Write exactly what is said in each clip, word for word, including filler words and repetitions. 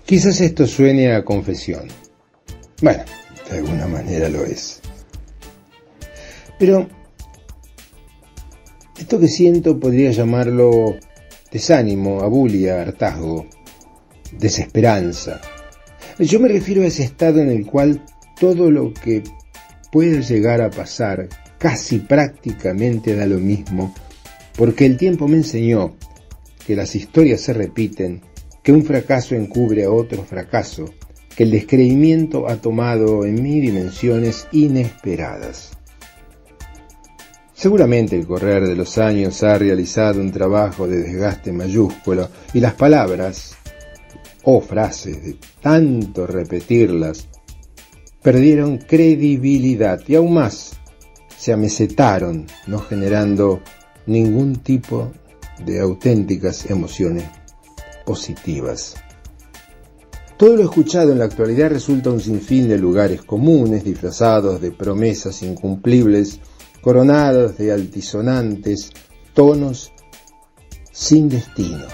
Quizás esto suene a confesión. Bueno, de alguna manera lo es. Pero esto que siento podría llamarlo desánimo, abulia, hartazgo, desesperanza. Yo me refiero a ese estado en el cual todo lo que pueda llegar a pasar casi prácticamente da lo mismo, porque el tiempo me enseñó que las historias se repiten, que un fracaso encubre a otro fracaso, que el descreimiento ha tomado en mí dimensiones inesperadas. Seguramente el correr de los años ha realizado un trabajo de desgaste mayúsculo y las palabras o frases, de tanto repetirlas, perdieron credibilidad y aún más se amesetaron, no generando ningún tipo de auténticas emociones positivas. Todo lo escuchado en la actualidad resulta un sinfín de lugares comunes, disfrazados de promesas incumplibles, coronados de altisonantes tonos sin destino.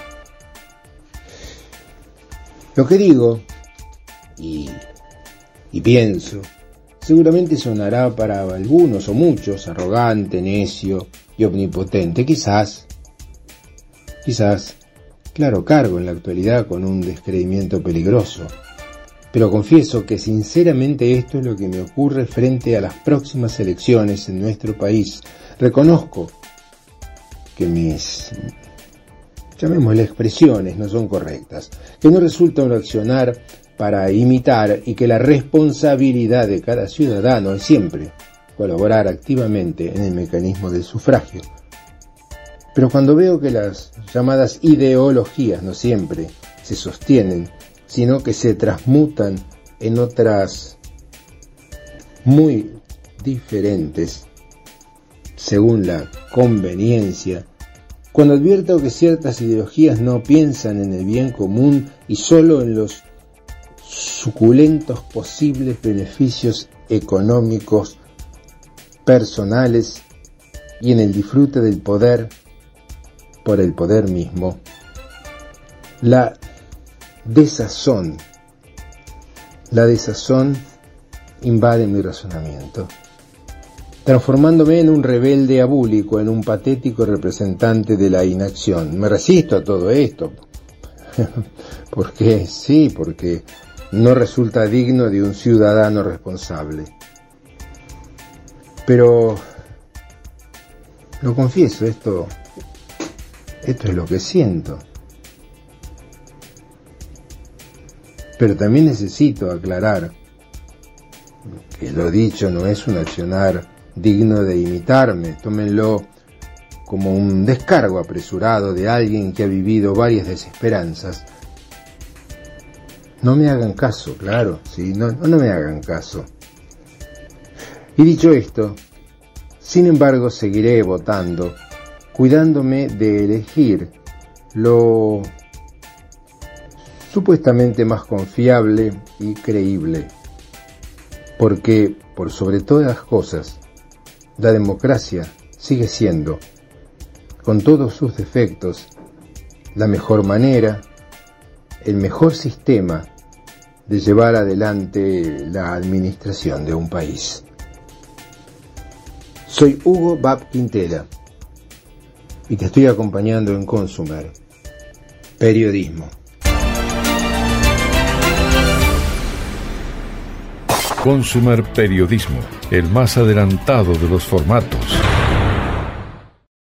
Lo que digo y, y pienso seguramente sonará para algunos o muchos arrogante, necio y omnipotente. Quizás, quizás, claro, cargo en la actualidad con un descreimiento peligroso. Pero confieso que sinceramente esto es lo que me ocurre frente a las próximas elecciones en nuestro país. Reconozco que mis, llamémosle expresiones, no son correctas, que no resulta un accionar para imitar y que la responsabilidad de cada ciudadano es siempre colaborar activamente en el mecanismo del sufragio. Pero cuando veo que las llamadas ideologías no siempre se sostienen, sino que se transmutan en otras muy diferentes según la conveniencia, cuando advierto que ciertas ideologías no piensan en el bien común y solo en los suculentos posibles beneficios económicos personales y en el disfrute del poder por el poder mismo, la desazón, la desazón invade mi razonamiento, transformándome en un rebelde abúlico, en un patético representante de la inacción. Me resisto a todo esto, porque sí, porque no resulta digno de un ciudadano responsable. Pero, lo confieso, esto, esto es lo que siento. Pero también necesito aclarar que lo dicho no es un accionar digno de imitarme. Tómenlo como un descargo apresurado de alguien que ha vivido varias desesperanzas. No me hagan caso, claro, sí, no, no me hagan caso. Y dicho esto, sin embargo, seguiré votando, cuidándome de elegir lo supuestamente más confiable y creíble, porque, por sobre todas las cosas, la democracia sigue siendo, con todos sus defectos, la mejor manera, el mejor sistema de llevar adelante la administración de un país. Soy Hugo Bab Quintela y te estoy acompañando en Consumer Periodismo. Consumer Periodismo, el más adelantado de los formatos.